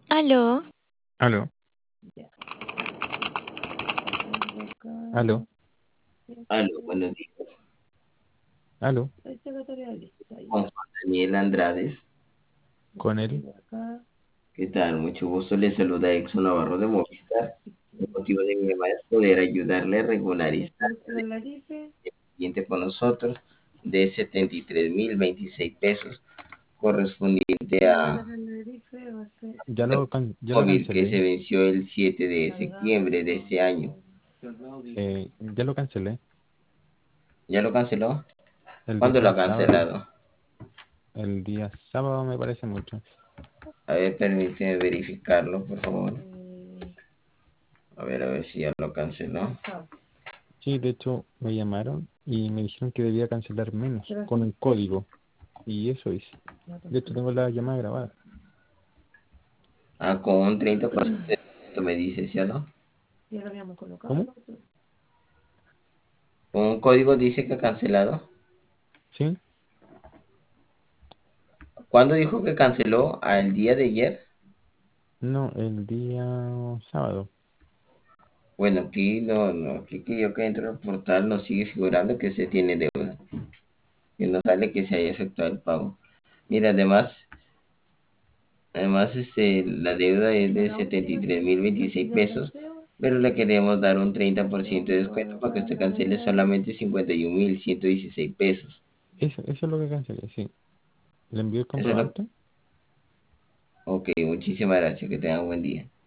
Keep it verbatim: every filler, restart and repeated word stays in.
Aló, Aló, aló, Aló, buenos días. aló, Con Juan Daniel Andrades. con él. ¿Qué tal? Mucho gusto. Le saluda Exxon Navarro de Movistar. El motivo de mi llamada es poder ayudarle a regularizar el cliente con nosotros de setenta y tres mil veintiséis pesos correspondiente a Ya lo, can- ya lo móvil que se cancelé. venció el siete de septiembre de este año. Eh, ya lo cancelé. ¿Ya lo canceló? El ¿Cuándo lo día ha sábado. cancelado? El día sábado me parece mucho. A ver, permíteme verificarlo, por favor. A ver, a ver si ya lo canceló. Sí, de hecho me llamaron y me dijeron que debía cancelar menos con un código. Y eso hice. De hecho tengo la llamada grabada. Ah, con un treinta por ciento de descuento me dice, ¿sí o no? ¿Cómo? Con un código dice que ha cancelado. ¿Sí? ¿Cuándo dijo que canceló? ¿Al día de ayer? No, el día sábado. Bueno, aquí no, no, aquí que yo que entro al portal nos sigue figurando que se tiene deuda, que no sale que se haya efectuado el pago. Mira, además, además este, la deuda es de setenta y tres mil veintiséis pesos, pero le queremos dar un treinta por ciento de descuento para que usted cancele solamente cincuenta y un mil ciento dieciséis pesos. Eso, eso es lo que cancelé, sí. ¿Le envió el Eso es lo... comprobante? Ok, muchísimas gracias, que tenga un buen día.